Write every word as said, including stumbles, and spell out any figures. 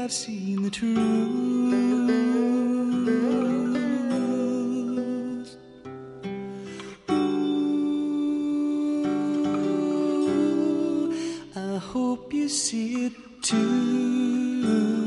I've seen the truth. Ooh, I hope you see it too.